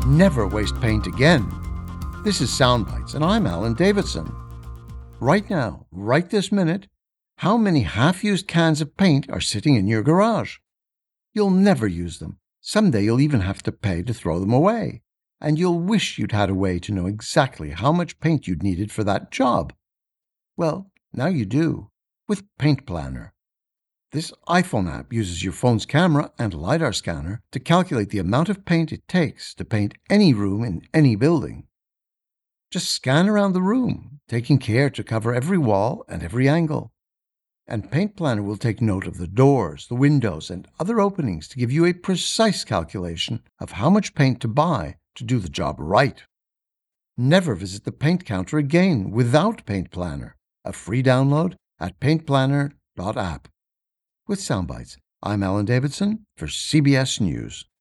Never waste paint again. This is Soundbites, and I'm Alan Davidson. Right now, right this minute, how many half-used cans of paint are sitting in your garage? You'll never use them. Someday you'll even have to pay to throw them away. And you'll wish you'd had a way to know exactly how much paint you'd needed for that job. Well, now you do, with Paint Planner. This iPhone app uses your phone's camera and LiDAR scanner to calculate the amount of paint it takes to paint any room in any building. Just scan around the room, taking care to cover every wall and every angle. And Paint Planner will take note of the doors, the windows, and other openings to give you a precise calculation of how much paint to buy to do the job right. Never visit the paint counter again without Paint Planner, a free download at paintplanner.app. With Soundbites, I'm Alan Davidson for CBS News.